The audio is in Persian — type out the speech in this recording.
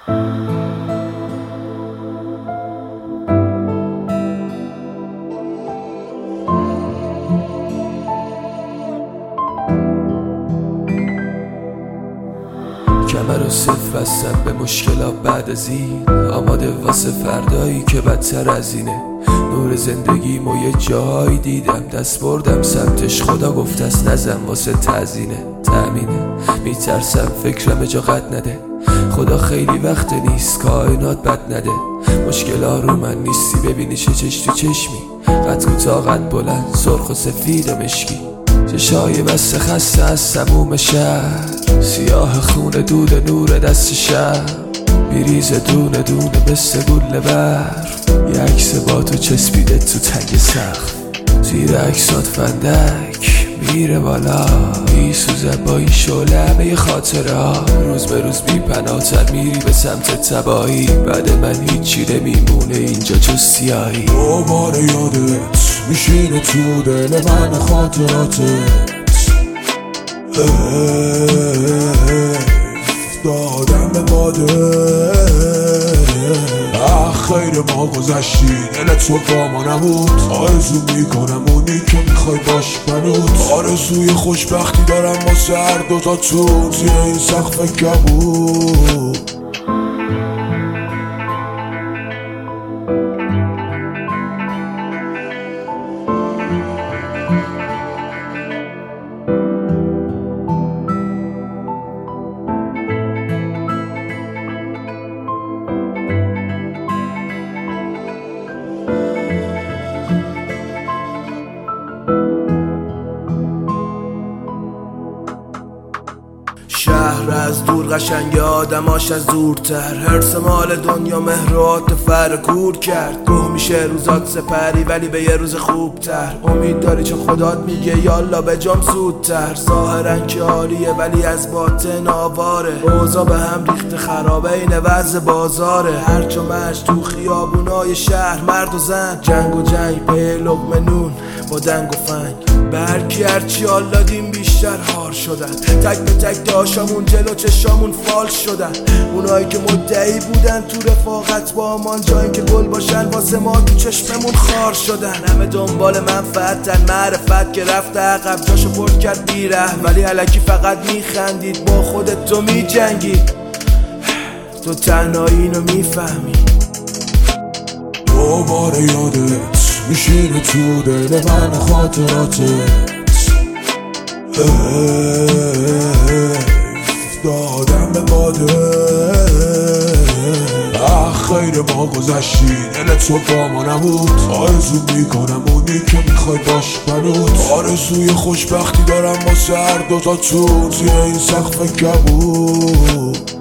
کمر و صفر هستم به مشکلات بعد از این، آماده واسه فردایی که بدتر از اینه. نور زندگیمو یه جایی دیدم، دست بردم سمتش، خدا گفت است نزن واسه تأمینه. میترسم فکرم جا قد نده، خدا خیلی وقت نیست کائنات بد نده. مشکلا رو من نیستی ببینی چه چش تو چشمی، قد کوتاه قد بلند، سرخ و سفید و مشکی، چشای بسته خسته از سموم شهر، سیاه خونه دود نور دست شب، بیریز دونه دونه مثل گل برف. یه عکس با تو چسبیده تو تنگ سقف، زیر عکسات فندک میره بالا، میسوزه با این شعله همه خاطره ها. روز به روز بی پناه‌تر میری به سمت تباهی، بعد من هیچی نمیمونه اینجا جز سیاهی. دوباره یادت میشینه تو دل من خاطراتت، دادم به باده. خیر ما گذشتی دلت تو با ما نبود، آرزو میکنم اونی که میخوای باش بنوت. آرزوی خوشبختی دارم واسه هر دوتاتون زیر این سقف کبود. شهر از دور قشنگ آدماش از دورتر، هرس مال دنیا مهرات فر کور کرد. گوه میشه روزات سپری ولی به یه روز خوبتر، امید داری چون خدات میگه یالا به جام زودتر. ظاهرا که عالیه ولی از باطن آواره، اوضاع به هم ریخته خرابه این وضع بازاره. هرچه مرج تو خیابونای شهر مرد و زن، جنگ و جنگ به لقمه نون با دنگ و فنگ. برکی هرچی آلادیم بیشتر هار شدن، تک به تک داشامون جلو چشامون فال شدن. اونایی که مدعی بودن تو رفاقت با من، جایی که گل باشن واسه ما تو چشممون خار شدن. همه دنبال منفعتن، معرفت که رفته عقب جاشو پر کرد بیره، ولی الکی فقط میخندید با خودت تو میجنگی. تو تنهایی اینو میفهمی. دوباره یادت میشینه تو دل من خاطراتت، دادم به باده. خیر ما گذشتی دلت تو با ما نبود، آرزو میکنم اونی که میخوای باش بنوت. آرزوی خوشبختی دارم واسه هر دوتاتون زیر این سقف کبود.